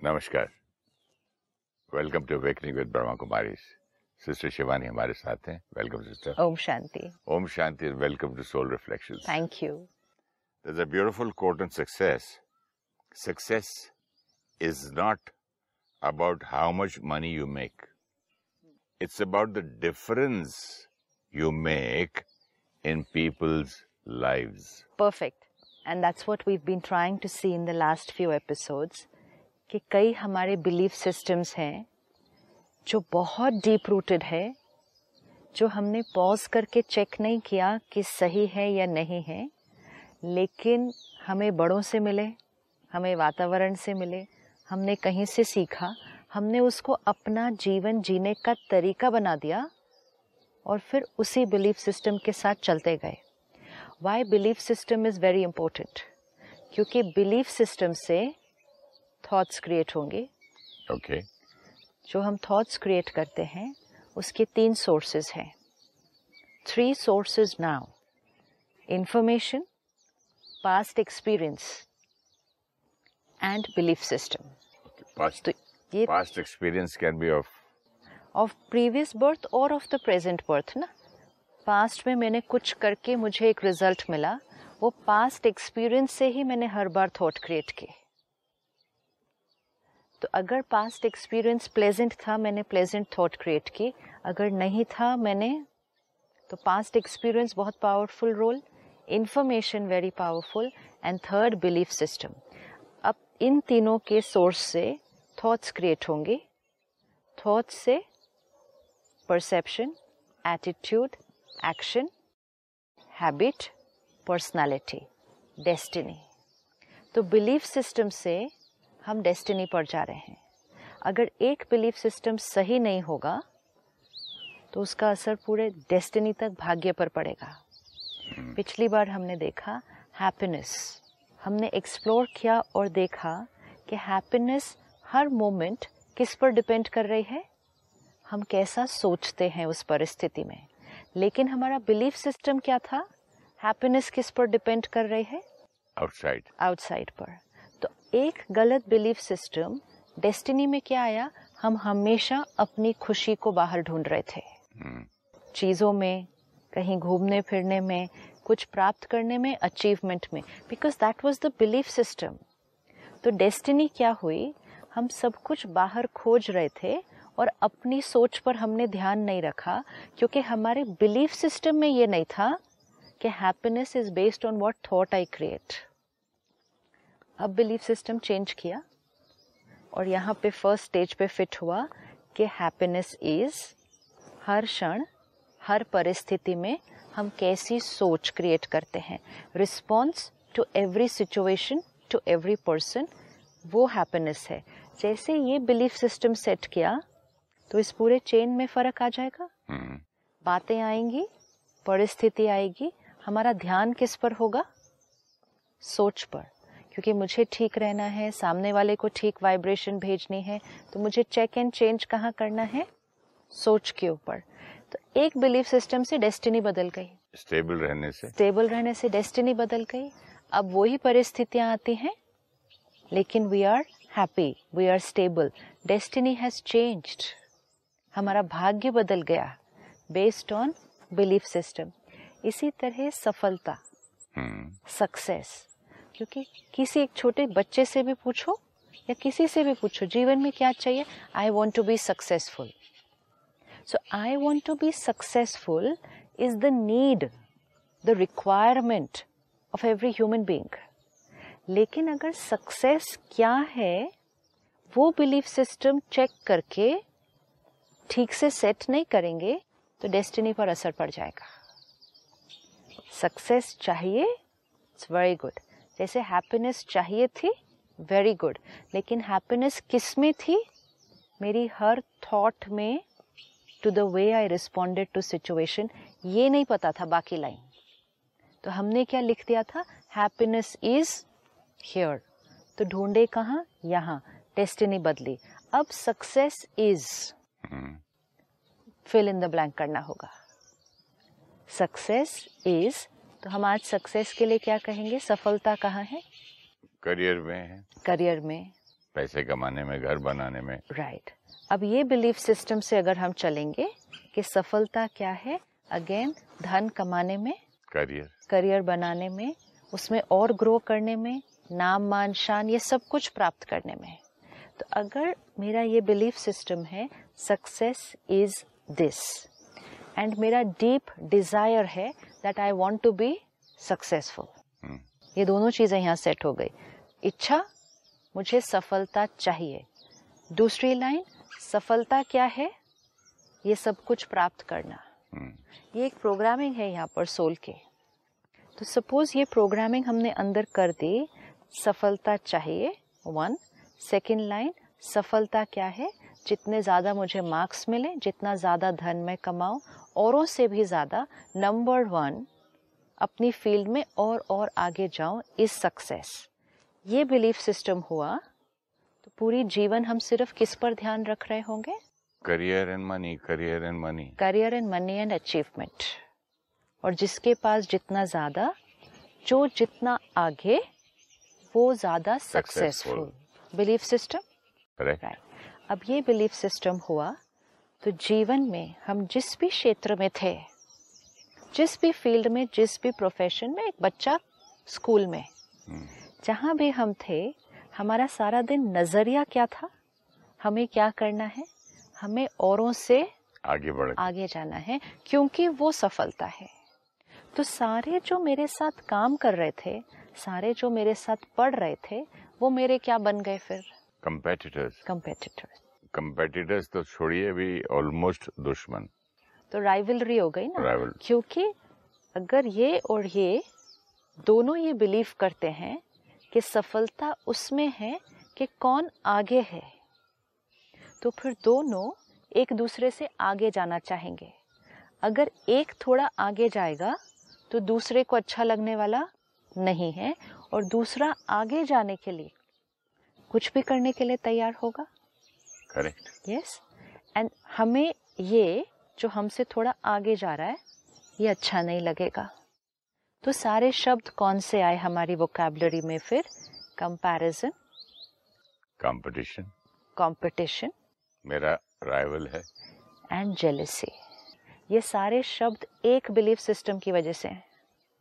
नमस्कार, welcome to awakening with Brahma Kumari. Sister Shivani हमारे साथ हैं। Welcome sister. ओम शांति। ओम शांति and welcome to Soul Reflections. Thank you. There's a beautiful quote on success. Success is not about how much money you make. It's about the difference you make in people's lives. Perfect. And that's what we've been trying to see in the last few episodes. कि कई हमारे belief systems हैं जो बहुत deep rooted है, जो हमने pause करके check नहीं किया कि सही है या नहीं है, लेकिन हमें बड़ों से मिले, हमें वातावरण से मिले, हमने कहीं से सीखा, हमने उसको अपना जीवन जीने का तरीका बना दिया और फिर उसी belief system के साथ चलते गए. Why belief system is very important? क्योंकि belief system से thoughts create होंगे. Okay. जो हम thoughts create करते हैं, उसके 3 sources हैं. 3 sources now. Information, past experience, and belief system. Okay. Past experience can be of previous birth or of the present birth ना. Past में मैंने कुछ करके मुझे एक result मिला, वो past experience से ही मैंने हर बार thought create किए. तो अगर पास्ट एक्सपीरियंस प्लेजेंट था, मैंने प्लेजेंट थॉट क्रिएट की. अगर नहीं था मैंने, तो पास्ट एक्सपीरियंस बहुत powerful role, information very powerful, and third belief system. अब इन तीनों के सोर्स से थॉट्स क्रिएट होंगे. थॉट्स से perception, attitude, action, habit, personality, destiny. तो बिलीफ सिस्टम से हम डेस्टिनी पर जा रहे हैं. अगर एक बिलीफ सिस्टम सही नहीं होगा तो उसका असर पूरे डेस्टिनी तक, भाग्य पर पड़ेगा. पिछली बार हमने देखा हैप्पीनेस, हमने एक्सप्लोर किया और देखा कि हैप्पीनेस हर मोमेंट किस पर डिपेंड कर रही है, हम कैसा सोचते हैं उस परिस्थिति में. लेकिन हमारा बिलीफ सिस्टम क्या था, हैप्पीनेस किस पर डिपेंड कर रही है, आउटसाइड पर. तो एक गलत बिलीफ सिस्टम डेस्टिनी में क्या आया, हम हमेशा अपनी खुशी को बाहर ढूंढ रहे थे. चीजों में, कहीं घूमने फिरने में, कुछ प्राप्त करने में, अचीवमेंट में, because that was the belief system. तो डेस्टिनी क्या हुई, हम सब कुछ बाहर खोज रहे थे और अपनी सोच पर हमने ध्यान नहीं रखा, क्योंकि हमारे बिलीफ सिस्टम में ये नहीं था कि happiness is based on what thought I create. अब बिलीफ सिस्टम चेंज किया और यहाँ पे फर्स्ट स्टेज पे फिट हुआ कि हैप्पीनेस इज हर क्षण, हर परिस्थिति में हम कैसी सोच क्रिएट करते हैं, response to every situation, to every person, वो हैप्पीनेस है. जैसे ये बिलीफ सिस्टम सेट किया तो इस पूरे चेन में फर्क आ जाएगा. बातें आएंगी, परिस्थिति आएगी, हमारा ध्यान किस पर होगा, सोच पर. क्योंकि मुझे ठीक रहना है, सामने वाले को ठीक वाइब्रेशन भेजनी है, तो मुझे चेक एंड चेंज कहाँ करना है, सोच के ऊपर. तो एक बिलीफ सिस्टम से डेस्टिनी बदल गई. स्टेबल रहने से डेस्टिनी बदल गई. अब वही परिस्थितियां आती हैं, लेकिन we are happy, we are stable. Destiny has changed. हमारा भाग्य बदल गया बेस्ड ऑन बिलीफ सिस्टम. इसी तरह सफलता, सक्सेस, क्योंकि किसी एक छोटे बच्चे से भी पूछो या किसी से भी पूछो जीवन में क्या चाहिए, I want to be successful. So I want to be successful is the need, the requirement of every human being. लेकिन अगर सक्सेस क्या है वो बिलीफ सिस्टम चेक करके ठीक से सेट नहीं करेंगे तो डेस्टिनी पर असर पड़ जाएगा. सक्सेस चाहिए, इट्स वेरी गुड. जैसे हैप्पीनेस चाहिए थी, वेरी गुड. लेकिन हैप्पीनेस किस में थी, मेरी हर थॉट में, to the way I responded to situation. ये नहीं पता था बाकी लाइन. तो हमने क्या लिख दिया था, हैप्पीनेस इज हियर. तो ढूंढे कहाँ, यहाँ. डेस्टिनी बदली. अब success is, fill in the blank करना होगा. सक्सेस इज, तो हम आज सक्सेस के लिए क्या कहेंगे, सफलता कहाँ है, करियर में है. करियर में, पैसे कमाने में, घर बनाने में। राइट। अब ये बिलीफ सिस्टम से अगर हम चलेंगे कि सफलता क्या है, अगेन धन कमाने में, करियर बनाने में, उसमें और ग्रो करने में, नाम मान शान ये सब कुछ प्राप्त करने में। तो अगर मेरा ये बिलीफ सिस्टम है सक्सेस इज दिस एंड मेरा डीप डिजायर है that I want to be successful, ये दोनों चीजें यहाँ सेट हो गई। इच्छा, मुझे सफलता चाहिए। दूसरी लाइन, सफलता क्या है, ये सब कुछ प्राप्त करना। ये एक प्रोग्रामिंग है यहाँ पर सोल के। तो सपोज ये प्रोग्रामिंग हमने अंदर कर दी, सफलता चाहिए 1। सेकेंड लाइन, सफलता क्या है, जितने ज्यादा मुझे मार्क्स मिले, जितना ज्यादा धन मैं कमाऊं, औरों से भी ज्यादा नंबर 1 अपनी फील्ड में और आगे जाऊं इज सक्सेस। ये बिलीफ सिस्टम हुआ तो पूरी जीवन हम सिर्फ किस पर ध्यान रख रहे होंगे? Career and money, career and money, career and money and achievement. और जिसके पास जितना ज्यादा, जो जितना आगे, वो ज्यादा सक्सेसफुल। Belief system, right. अब ये बिलीफ सिस्टम हुआ तो जीवन में हम जिस भी क्षेत्र में थे, जिस भी फील्ड में, जिस भी प्रोफेशन में, एक बच्चा स्कूल में, जहां भी हम थे, हमारा सारा दिन नजरिया क्या था, हमें क्या करना है, हमें औरों से आगे जाना है, क्योंकि वो सफलता है। तो सारे जो मेरे साथ काम कर रहे थे, सारे जो मेरे साथ पढ़ रहे थे, वो मेरे क्या बन गए फिर? कंपेटिटर्स तो छोड़िए, अभी ऑलमोस्ट दुश्मन। तो राइवलरी हो गई ना, क्योंकि अगर ये और ये दोनों ये बिलीव करते हैं कि सफलता उसमें है कि कौन आगे है, तो फिर दोनों एक दूसरे से आगे जाना चाहेंगे। अगर एक थोड़ा आगे जाएगा तो दूसरे को अच्छा लगने वाला नहीं है, और दूसरा आगे जाने के लिए कुछ भी करने के लिए तैयार होगा। Correct, yes. एंड हमें ये जो हमसे थोड़ा आगे जा रहा है, ये अच्छा नहीं लगेगा। तो सारे शब्द कौन से आए हमारी वोकैबुलरी में फिर? कंपैरिजन, कंपटीशन, मेरा राइवल है, एंड जेलसी। ये सारे शब्द एक बिलीफ सिस्टम की वजह से हैं।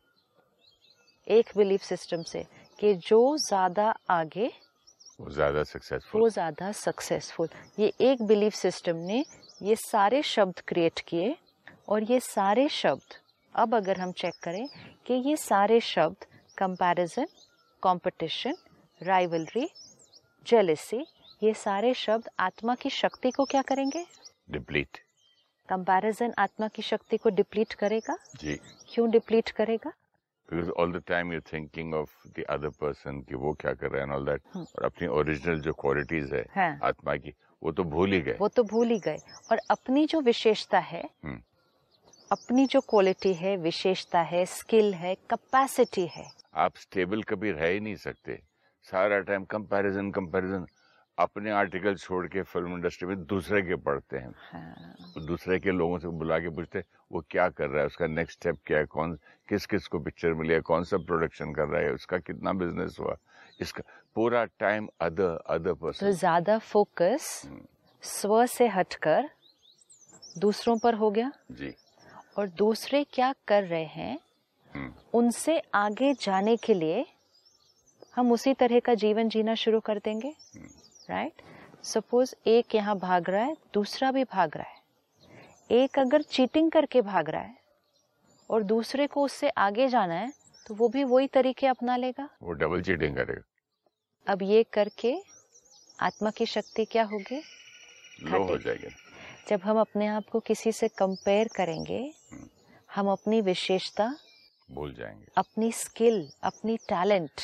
एक बिलीफ सिस्टम से कि जो ज्यादा आगे, वो ज्यादा सक्सेसफुल। ये एक बिलीफ सिस्टम ने ये सारे शब्द क्रिएट किए, और ये सारे शब्द, अब अगर हम चेक करें कि ये सारे शब्द कंपैरिजन, कंपटीशन, राइवलरी, जेलसी, ये सारे शब्द आत्मा की शक्ति को क्या करेंगे? डिप्लीट। कंपैरिजन आत्मा की शक्ति को डिप्लीट करेगा जी। क्यों डिप्लीट करेगा? Because all the time you're thinking of the other person कि वो क्या कर रहा है and all that, और अपनी ओरिजिनल जो क्वालिटीज है आत्मा की, वो तो भूल ही गए। और अपनी जो विशेषता है, अपनी जो क्वालिटी है, विशेषता है, स्किल है, कैपेसिटी है, आप स्टेबल कभी रह ही नहीं सकते। सारा टाइम कंपैरिजन। अपने आर्टिकल छोड़ के फिल्म इंडस्ट्री में दूसरे के पढ़ते हैं। दूसरे के लोगों से बुला के पूछते हैं वो क्या कर रहा है, उसका नेक्स्ट स्टेप क्या है, किस को पिक्चर मिली है, कौन सा प्रोडक्शन कर रहा है, उसका कितना बिजनेस हुआ, इसका पूरा टाइम अदर पर्सन। तो ज्यादा फोकस स्व से हटकर दूसरों पर हो गया जी। और दूसरे क्या कर रहे हैं उनसे आगे जाने के लिए हम उसी तरह का जीवन जीना शुरू कर देंगे। राइट। सपोज एक यहाँ भाग रहा है, दूसरा भी भाग रहा है। एक अगर चीटिंग करके भाग रहा है और दूसरे को उससे आगे जाना है, तो वो भी वही तरीके अपना लेगा, वो डबल चीटिंग करेगा। अब ये करके आत्मा की शक्ति क्या होगी? लो हो जाएगी। जब हम अपने आप को किसी से कंपेयर करेंगे, हम अपनी विशेषता भूल जाएंगे, अपनी स्किल, अपनी टैलेंट,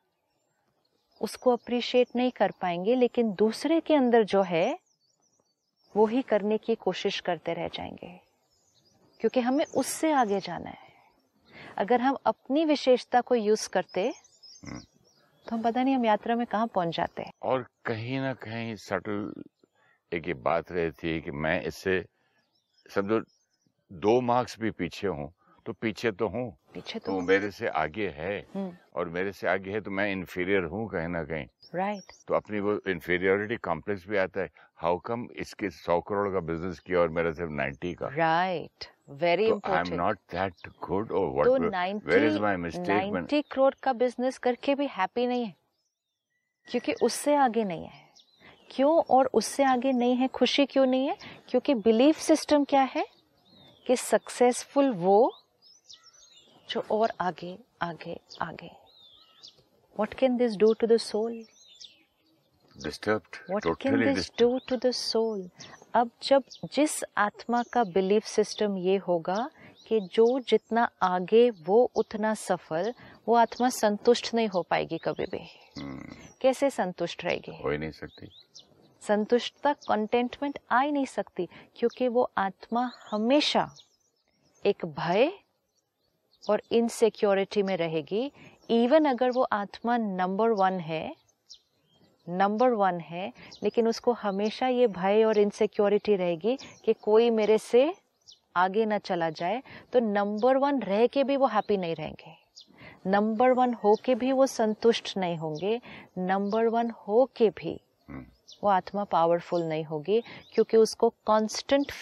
उसको अप्रिशिएट नहीं कर पाएंगे, लेकिन दूसरे के अंदर जो है वो ही करने की कोशिश करते रह जाएंगे, क्योंकि हमें उससे आगे जाना है। अगर हम अपनी विशेषता को यूज करते तो हम पता नहीं हम यात्रा में कहाँ पहुंच जाते हैं। और कहीं ना कहीं सटल एक ये बात रहती है कि मैं इससे समझो 2 मार्क्स भी पीछे हूँ तो पीछे तो हूँ, पीछे तो मेरे से आगे है, और मेरे से आगे है तो मैं इन्फीरियर हूँ कहीं ना कहीं। राइट। तो अपनी वो इन्फीरियरिटी कॉम्प्लेक्स भी आता है। हाउ कम इसके 100 करोड़ का बिजनेस किया और मेरा सिर्फ 90 का। राइट, वेरी तो important. I am not that good और व्हाट, तो where is my mistake? 90 crore का बिजनेस करके भी हैप्पी नहीं है, क्योंकि उससे आगे नहीं है। क्यों? और उससे आगे नहीं है, खुशी क्यों नहीं है? क्योंकि बिलीफ सिस्टम क्या है कि सक्सेसफुल वो जो और आगे आगे आगे। What can this do to the soul? Disturbed, What totally can this disturbed. do to the soul? अब जब जिस आत्मा का बिलीफ सिस्टम ये होगा कि जो जितना आगे वो उतना सफल, वो आत्मा संतुष्ट नहीं हो पाएगी कभी भी। कैसे संतुष्ट रहेगी? हो ही नहीं सकती। संतुष्टता, कंटेंटमेंट आ ही नहीं सकती, क्योंकि वो आत्मा हमेशा एक भय और इनसिक्योरिटी में रहेगी। इवन अगर वो आत्मा नंबर वन है, लेकिन उसको हमेशा ये भय और इनसिक्योरिटी रहेगी कि कोई मेरे से आगे ना चला जाए। तो नंबर 1 रह के भी वो हैप्पी नहीं रहेंगे, नंबर 1 हो के भी वो संतुष्ट नहीं होंगे, नंबर 1 हो के भी वो आत्मा पावरफुल नहीं होगी, क्योंकि उसको constant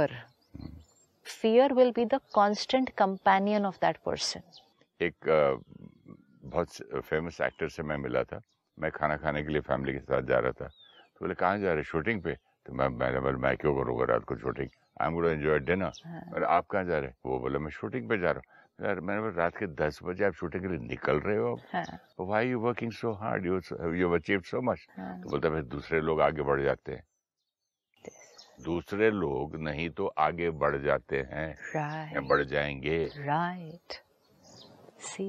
fear will be the constant companion of that person. एक बहुत फेमस एक्टर से मैं मिला था। मैं खाना खाने के लिए फैमिली के साथ जा रहा था। तो बोले कहाँ जा रहे? शूटिंग पे। तो मैं क्यों करूँगा रात को shooting, I am going to enjoy dinner. आप कहाँ जा रहे? वो बोले मैं शूटिंग पे जा रहा हूँ। यार मैंने बोला रात के 10 बजे आप शूटिंग के लिए निकल रहे हो? Why you working so hard, you have achieved so much. तो बोलता है दूसरे लोग आगे बढ़ जाते हैं। दूसरे लोग नहीं तो आगे बढ़ जाते हैं, या बढ़ जाएंगे। Right. See,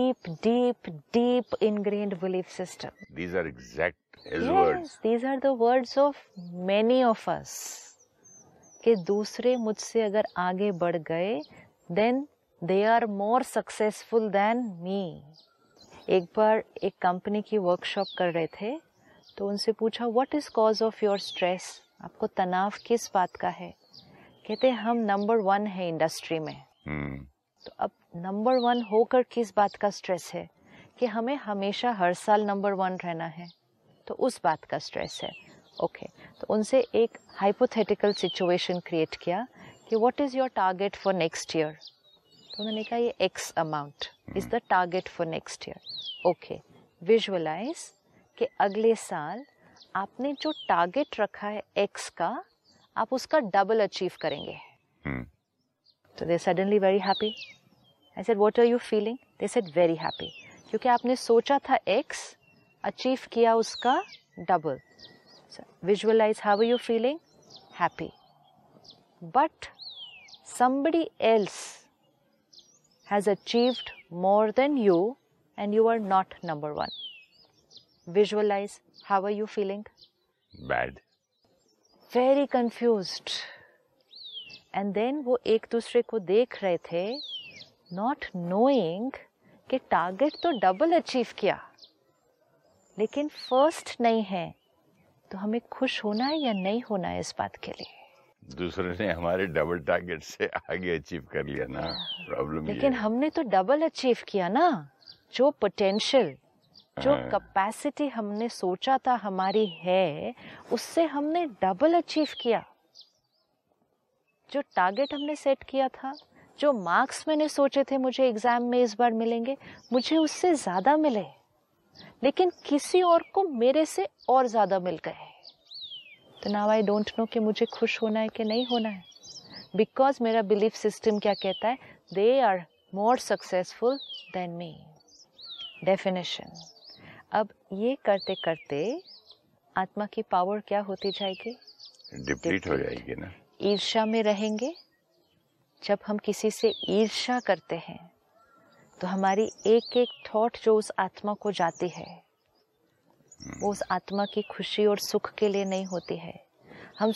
deep ingrained belief system. These are exact his words. These are the words of many of us. कि दूसरे मुझसे अगर आगे बढ़ गए, then they are more successful than me. एक बार एक कंपनी की वर्कशॉप कर रहे थे, तो उनसे पूछा what is cause of your stress? आपको तनाव किस बात का है? कहते हम नंबर 1 है इंडस्ट्री में। तो अब नंबर 1 होकर किस बात का स्ट्रेस है? कि हमें हमेशा हर साल नंबर 1 रहना है, तो उस बात का स्ट्रेस है। ओके, तो उनसे एक हाइपोथेटिकल सिचुएशन क्रिएट किया कि what is your target for next year. तो उन्होंने कहा ये x amount is the target for next year. Okay, visualise कि अगले साल आपने जो टारगेट रखा है एक्स का, आप उसका डबल अचीव करेंगे। तो they suddenly very happy. I said what are you feeling? They said very happy, क्योंकि आपने सोचा था एक्स, अचीव किया उसका डबल। Visualise how are you feeling? Happy. But somebody else has achieved more than you and you are not number 1. Visualize, how are you feeling? Bad. Very confused. And then वो एक दूसरे को देख रहे थे, not knowing कि target तो double achieve किया, लेकिन फर्स्ट नहीं है। तो हमें खुश होना है या नहीं होना है इस बात के लिए? दूसरे ने हमारे डबल टारगेट से आगे अचीव कर लिया ना, प्रॉब्लम। लेकिन हमने तो डबल अचीव किया ना। जो पोटेंशियल, जो कैपेसिटी हमने सोचा था हमारी है, उससे हमने डबल अचीव किया। जो टारगेट हमने सेट किया था, जो मार्क्स मैंने सोचे थे मुझे एग्जाम में इस बार मिलेंगे, मुझे उससे ज्यादा मिले, लेकिन किसी और को मेरे से और ज्यादा मिल गए। तो नाउ आई डोंट नो कि मुझे खुश होना है कि नहीं होना है, बिकॉज मेरा बिलीफ सिस्टम क्या कहता है? They are more successful than me. Definition. अब ये करते करते आत्मा की पावर क्या होती जाएगी? डिप्लीट हो जाएगी ना। ईर्ष्या में रहेंगे। जब हम किसी से ईर्ष्या करते हैं तो हमारी एक एक थॉट जो उस आत्मा को जाती है, वो उस आत्मा की खुशी और सुख के लिए नहीं होती है। हम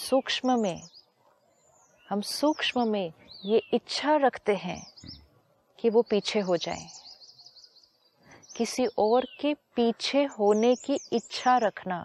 सूक्ष्म में ये इच्छा रखते हैं कि वो पीछे हो जाएं। किसी और के पीछे होने की इच्छा रखना,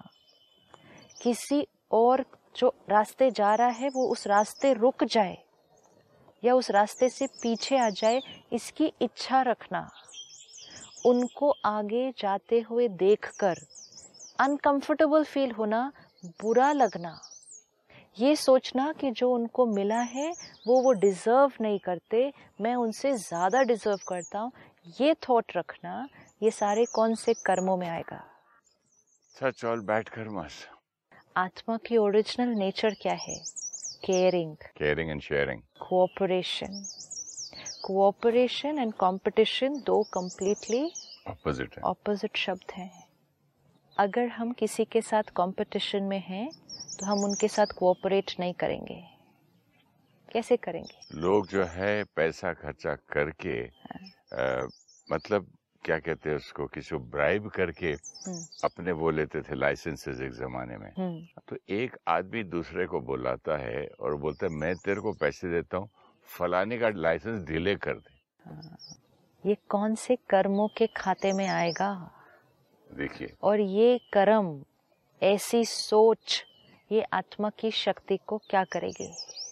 किसी और जो रास्ते जा रहा है वो उस रास्ते रुक जाए, या उस रास्ते से पीछे आ जाए, इसकी इच्छा रखना, उनको आगे जाते हुए देखकर अनकंफर्टेबल फील होना, बुरा लगना, ये सोचना कि जो उनको मिला है वो डिजर्व नहीं करते, मैं उनसे ज़्यादा डिजर्व करता हूँ, ये थॉट रखना, ये सारे कौन से कर्मों में आएगा? Such all bad karmas. आत्मा की ओरिजिनल नेचर क्या है? Caring, caring and sharing, cooperation. Cooperation and competition दो कंप्लीटली ऑपोजिट शब्द हैं। अगर हम किसी के साथ कंपटीशन में हैं तो हम उनके साथ कोऑपरेट नहीं करेंगे। कैसे करेंगे? लोग जो है पैसा खर्चा करके मतलब क्या कहते हैं उसको, किसी को ब्राइब करके अपने वो लेते थे लाइसेंसेस एक जमाने में। तो एक आदमी दूसरे को बुलाता है और बोलता है मैं तेरे को पैसे देता हूँ, फलाने का लाइसेंस डिले कर दे। ये कौन से कर्मों के खाते में आएगा? देखिए, और ये कर्म, ऐसी सोच, ये आत्मा की शक्ति को क्या करेगी?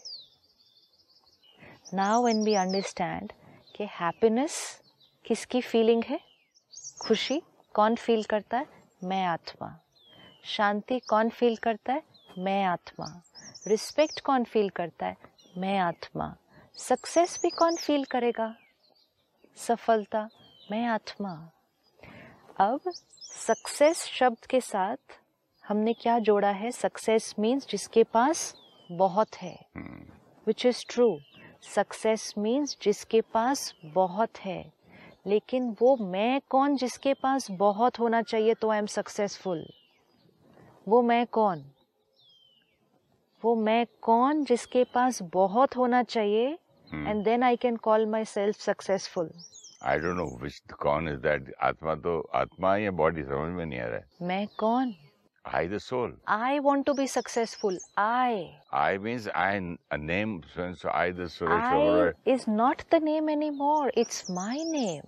नाउ व्हेन वी अंडरस्टैंड कि हैप्पीनेस किसकी फीलिंग है? खुशी कौन फील करता है? मैं आत्मा। शांति कौन फील करता है? मैं आत्मा। रिस्पेक्ट कौन फील करता है? मैं आत्मा। सक्सेस भी कौन फील करेगा? सफलता, मैं आत्मा। अब सक्सेस शब्द के साथ हमने क्या जोड़ा है? सक्सेस मीन्स जिसके पास बहुत है, which is true. Success means जिसके पास बहुत है, लेकिन वो मैं कौन जिसके पास बहुत होना चाहिए तो आई एम सक्सेसफुल? वो मैं कौन? वो मैं कौन जिसके पास बहुत होना चाहिए and then I can call myself successful? I don't know which कौन इज दैट। आत्मा तो आत्मा या बॉडी समझ में नहीं आ रहा है। मैं कौन? I the soul. I want to be successful. I means I a name. So I the soul. I is not the name anymore. It's my name.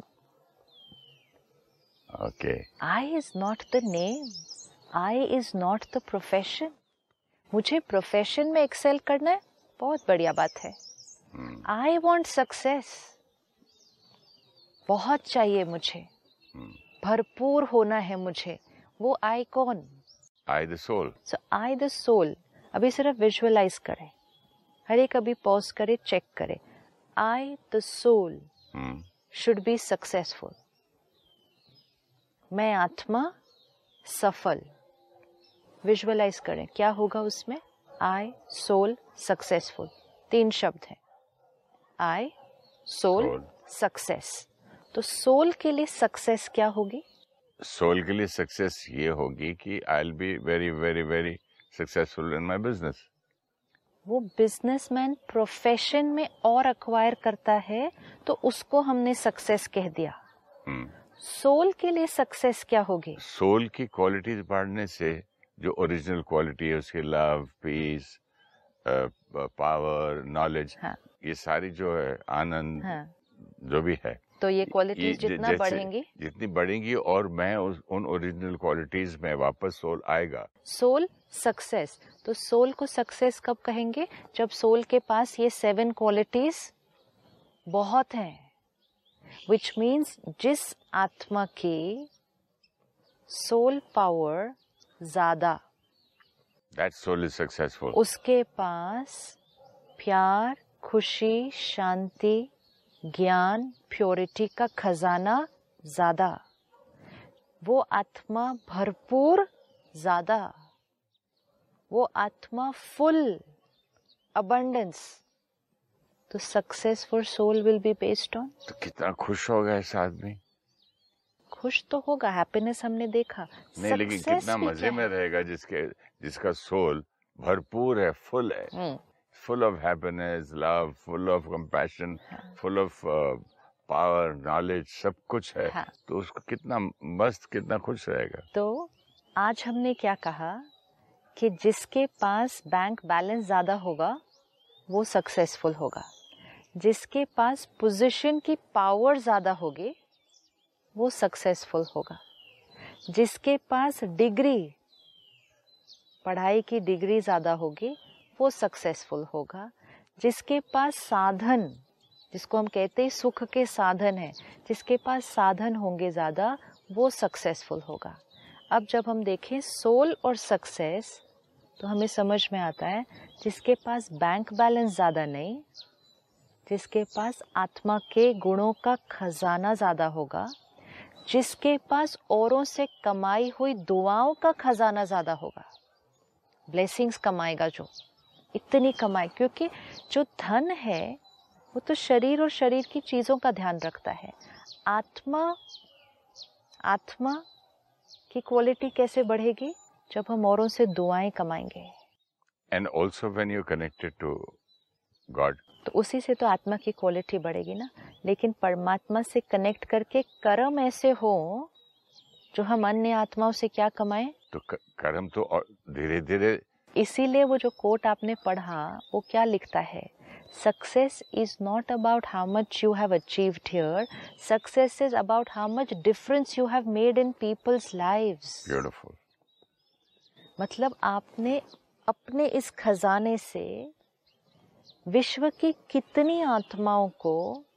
Okay. I is not the name. I is not the profession. मुझे profession में excel करना है, बहुत बढ़िया बात है। I want success. बहुत चाहिए मुझे, भरपूर होना है मुझे। वो I कौन? I the soul. So I the soul. अभी सिर्फ विजुअलाइज करें, हर एक अभी पॉज करे, चेक करे। I the soul should be successful. मैं आत्मा सफल। विजुअलाइज करें, क्या होगा उसमें? I soul successful, 3 शब्द हैं। I soul success। तो सोल के लिए सक्सेस क्या होगी? सोल के लिए सक्सेस ये होगी कि I will be very very very successful in my business. वो बिजनेसमैन प्रोफेशन में और अक्वायर करता है तो उसको हमने सक्सेस कह दिया। सोल के लिए सक्सेस क्या होगी? सोल की क्वालिटीज बढ़ने से जो ओरिजिनल क्वालिटी है उसकी लव, पीस, पावर, नॉलेज, ये सारी जो है आनंद, जो भी है, तो ये क्वालिटीज जितना बढ़ेंगी, जितनी बढ़ेंगी और मैं उन ओरिजिनल क्वालिटीज में वापस सोल आएगा। Soul success. तो सोल को सक्सेस कब कहेंगे? जब सोल के पास ये 7 क्वालिटीज बहुत हैं, विच मीन्स जिस आत्मा की सोल पावर ज्यादा, दैट सोल इज सक्सेसफुल। उसके पास प्यार, खुशी, शांति, ज्ञान, प्योरिटी का खजाना ज्यादा, वो आत्मा भरपूर ज्यादा, वो आत्मा फुल अबंडेंस। तो success for soul will be based on. तो कितना खुश होगा ऐसा आदमी? खुश तो होगा, हैप्पीनेस हमने देखा। नहीं, लेकिन कितना मजे में रहेगा जिसका सोल भरपूर है, फुल है, full of happiness, love, full of compassion, full of power, knowledge, सब कुछ है। तो उसको कितना मस्त, कितना खुश रहेगा। तो आज हमने क्या कहा कि जिसके पास बैंक बैलेंस ज्यादा होगा वो सक्सेसफुल होगा, जिसके पास पोजीशन की पावर ज्यादा होगी वो सक्सेसफुल होगा, जिसके पास डिग्री, पढ़ाई की डिग्री ज्यादा होगी वो सक्सेसफुल होगा, जिसके पास साधन, जिसको हम कहते हैं सुख के साधन है, जिसके पास साधन होंगे ज़्यादा वो सक्सेसफुल होगा। अब जब हम देखें सोल और सक्सेस तो हमें समझ में आता है जिसके पास बैंक बैलेंस ज़्यादा नहीं, जिसके पास आत्मा के गुणों का खजाना ज़्यादा होगा, जिसके पास औरों से कमाई हुई दुआओं का खजाना ज़्यादा होगा, ब्लेसिंग्स कमाएगा जो, इतनी कमाई, क्योंकि जो धन है वो तो शरीर और शरीर की चीज़ों का ध्यान रखता है। आत्मा की क्वालिटी कैसे बढ़ेगी? जब हम औरों से दुआएं कमाएंगे। And also when you're connected to God. तो उसी से तो आत्मा की क्वालिटी बढ़ेगी ना। लेकिन परमात्मा से कनेक्ट करके कर्म ऐसे हो जो हम अन्य आत्माओं से क्या कमाएं, तो कर्म तो धीरे धीरे। इसीलिए वो जो कोट आपने पढ़ा वो क्या लिखता है, success is not about how much you have achieved here, success is about how much difference you have made in people's lives. Beautiful. मतलब आपने अपने इस खजाने से विश्व की कितनी आत्माओं को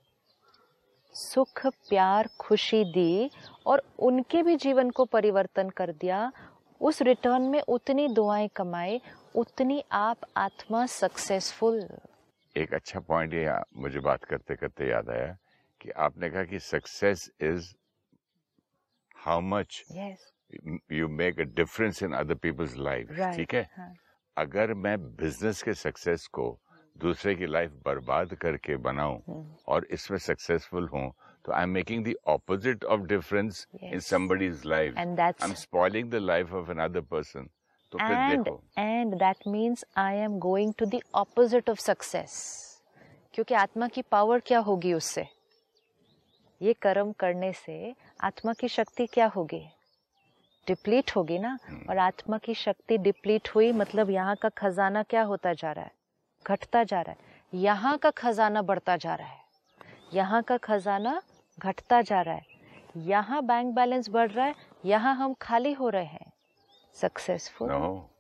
सुख, प्यार, खुशी दी और उनके भी जीवन को परिवर्तन कर दिया। उस रिटर्न में उतनी दुआएं कमाए, उतनी आप आत्मा सक्सेसफुल। एक अच्छा पॉइंट ये मुझे बात करते करते याद आया कि आपने कहा कि success is how much you make a difference in other people's life. ठीक है, हाँ। अगर मैं बिजनेस के सक्सेस को दूसरे की लाइफ बर्बाद करके बनाऊं और इसमें सक्सेसफुल हूं तो I am making the opposite of difference in somebody's life, I am spoiling the life of another person. तो फिर देखो, and that means I am going to the opposite of success, क्योंकि आत्मा की पावर क्या होगी उससे, ये कर्म करने से आत्मा की शक्ति क्या होगी, डिप्लीट होगी ना। और आत्मा की शक्ति डिप्लीट हुई मतलब यहाँ का खजाना क्या होता जा रहा है, घटता जा रहा है। यहाँ का खजाना बढ़ता जा रहा है, यहाँ का खजाना घटता जा रहा है। यहाँ बैंक बैलेंस बढ़ रहा है, यहाँ हम खाली हो रहे हैं। सक्सेसफुल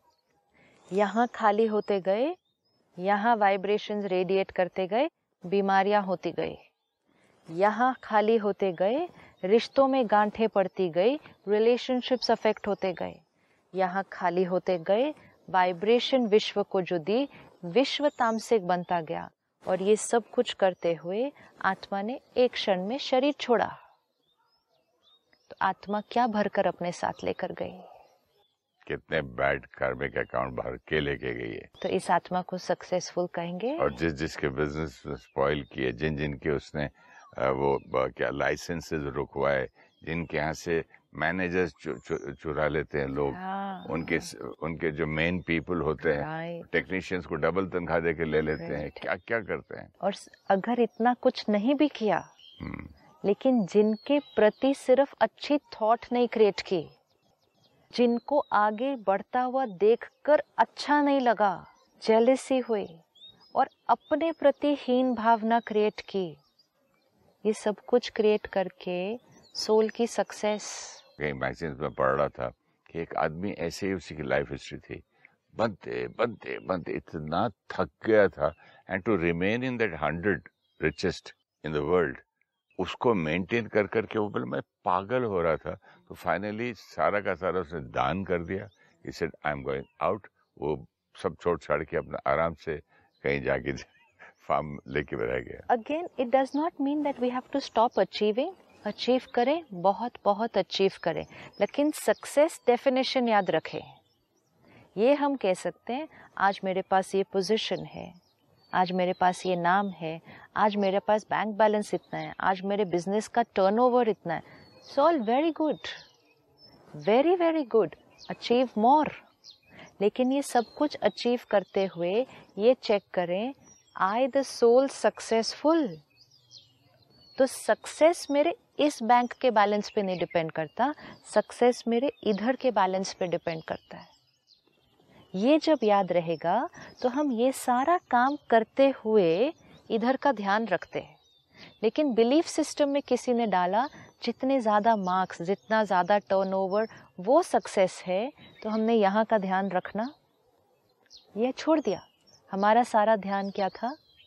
यहाँ खाली होते गए, यहाँ वाइब्रेशंस रेडिएट करते गए, बीमारियां होती गई। यहाँ खाली होते गए, रिश्तों में गांठें पड़ती गई, रिलेशनशिप्स अफेक्ट होते गए। यहाँ खाली होते गए, वाइब्रेशन विश्व को जो दी, विश्व तामसिक बनता गया। और ये सब कुछ करते हुए आत्मा ने एक क्षण में शरीर छोड़ा। तो आत्मा क्या भरकर अपने साथ लेकर गई, कितने बैड कार्मिक अकाउंट भर के लेके गई है। तो इस आत्मा को सक्सेसफुल कहेंगे। और जिसके बिजनेस स्पॉइल किए, जिनके उसने वो क्या लाइसेंसेस रुकवाए, जिनके यहाँ से मैनेजर्स चुरा लेते हैं लोग, हाँ, उनके जो मेन पीपल होते हैं, टेक्नीशियंस को डबल तनख्वाह देके ले लेते हैं। क्या क्या करते हैं। और अगर इतना कुछ नहीं भी किया, लेकिन जिनके प्रति सिर्फ अच्छी थॉट नहीं क्रिएट की, जिनको आगे बढ़ता हुआ देखकर अच्छा नहीं लगा, जेलसी हुई और अपने प्रति हीन भावना क्रिएट की, ये सब कुछ क्रिएट करके सोल की सक्सेस। कहीं मैगजीन्स में पढ़ रहा था कि एक आदमी ऐसे ही उसकी लाइफ हिस्ट्री थी, बनते बनते बनते इतना थक गया था, and to remain in that 100 richest in the world, उसको मेंटेन कर करके वो बोले मैं पागल हो रहा था। तो फाइनली सारा का सारा उसने दान कर दिया। He said I am going out. वो सब छोड़ छाड़ के अपना आराम से कहीं जाके फार्म लेके रह गया। Again it does not mean that we have to stop achieving. Achieve करें, बहुत बहुत अचीव करें, लेकिन सक्सेस डेफिनेशन याद रखें। ये हम कह सकते हैं आज मेरे पास ये पोजीशन है, आज मेरे पास ये नाम है, आज मेरे पास बैंक बैलेंस इतना है, आज मेरे बिजनेस का टर्नओवर इतना है। It's all very good, very very good, achieve more. लेकिन ये सब कुछ अचीव करते हुए ये चेक करें, आई द सोल सक्सेसफुल। तो सक्सेस मेरे इस बैंक के बैलेंस पे नहीं डिपेंड करता, सक्सेस मेरे इधर के बैलेंस पे डिपेंड करता है। ये जब याद रहेगा तो हम ये सारा काम करते हुए इधर का ध्यान रखते हैं। लेकिन बिलीफ सिस्टम में किसी ने डाला जितने ज़्यादा मार्क्स, जितना ज़्यादा टर्नओवर वो सक्सेस है, तो हमने यहाँ का ध्यान रखना ये छोड़ दिया। हमारा सारा ध्यान क्या था,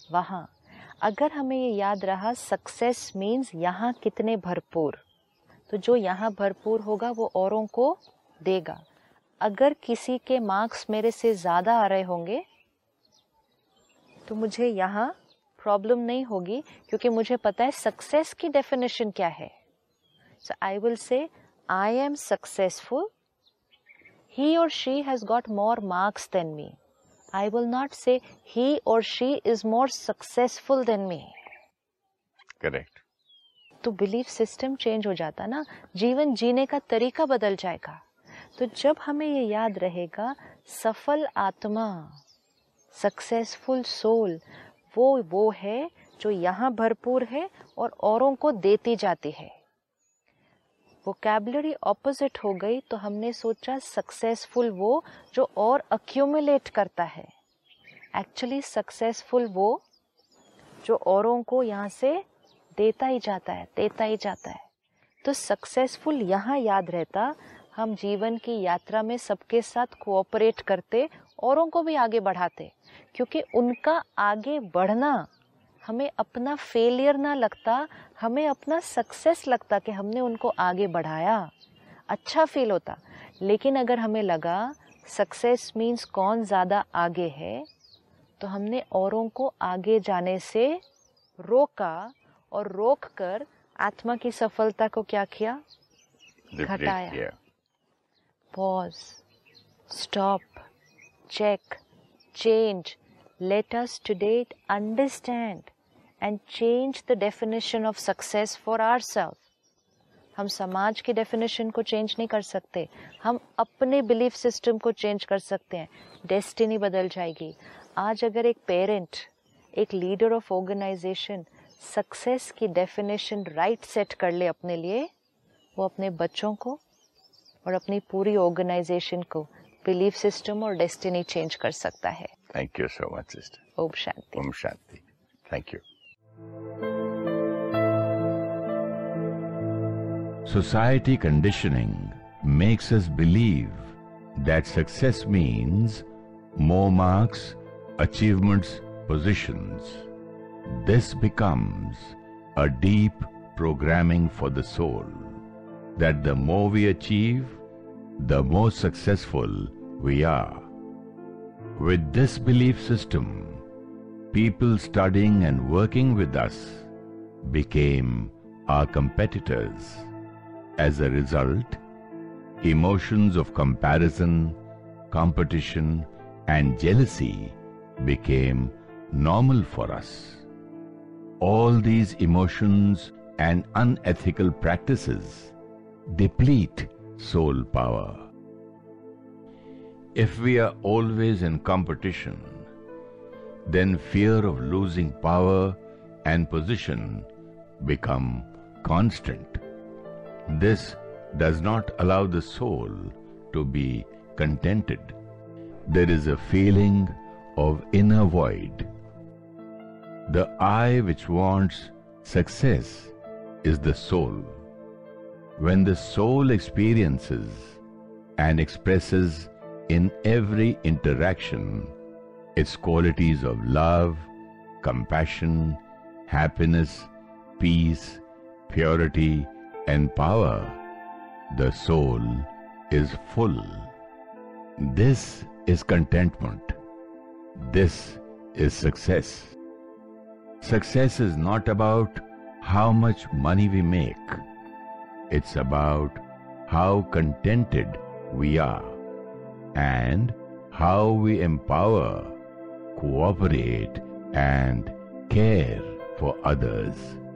वहाँ अगर हमें ये याद रहा सक्सेस मीन्स यहाँ कितने भरपूर, तो जो यहाँ भरपूर होगा वो औरों को देगा। अगर किसी के मार्क्स मेरे से ज़्यादा आ रहे होंगे तो मुझे यहाँ प्रॉब्लम नहीं होगी, क्योंकि मुझे पता है सक्सेस की डेफिनेशन क्या है। सो I will say I am successful, he or she has got more marks than me. I will not say he or she is more successful than me. Correct. तो बिलीफ सिस्टम चेंज हो जाता ना, जीवन जीने का तरीका बदल जाएगा। तो जब हमें ये याद रहेगा सफल आत्मा, सक्सेसफुल सोल, वो है जो यहाँ भरपूर है और औरों को देती जाती है। वोकैबुलरी ऑपोजिट हो गई तो हमने सोचा सक्सेसफुल वो जो और अक्यूमुलेट करता है। एक्चुअली सक्सेसफुल वो जो औरों को यहाँ से देता ही जाता है। तो सक्सेसफुल यहाँ याद रहता, हम जीवन की यात्रा में सबके साथ कोऑपरेट करते, औरों को भी आगे बढ़ाते, क्योंकि उनका आगे बढ़ना हमें अपना फेलियर ना लगता, हमें अपना सक्सेस लगता कि हमने उनको आगे बढ़ाया, अच्छा फील होता। लेकिन अगर हमें लगा सक्सेस मीन्स कौन ज़्यादा आगे है, तो हमने औरों को आगे जाने से रोका और रोक कर आत्मा की सफलता को क्या किया? घटाया। Pause, stop, check, change. Let us today understand and change the definition of success for ourselves. हम समाज की डेफिनेशन को चेंज नहीं कर सकते, हम अपने बिलीफ सिस्टम को चेंज कर सकते हैं। डेस्टिनी बदल जाएगी। आज अगर एक पेरेंट, एक लीडर ऑफ ऑर्गेनाइजेशन सक्सेस की डेफिनेशन राइट सेट कर ले अपने लिए, वो अपने बच्चों को और अपनी पूरी ऑर्गेनाइजेशन को बिलीफ सिस्टम और डेस्टिनी चेंज कर सकता है। Thank you so much, sister. Om Shanti. Om Shanti. Thank you. Society conditioning makes us believe that success means more marks, achievements, positions. This becomes a deep programming for the soul, that the more we achieve, the more successful we are. With this belief system, people studying and working with us became our competitors. As a result, emotions of comparison, competition, and jealousy became normal for us. All these emotions and unethical practices deplete soul power. If we are always in competition, then fear of losing power and position become constant. This does not allow the soul to be contented. There is a feeling of inner void. The I which wants success is the soul. When the soul experiences and expresses in every interaction its qualities of love, compassion, happiness, peace, purity, and power, the soul is full. This is contentment. This is success. Success is not about how much money we make. It's about how contented we are and how we empower, cooperate, and care for others.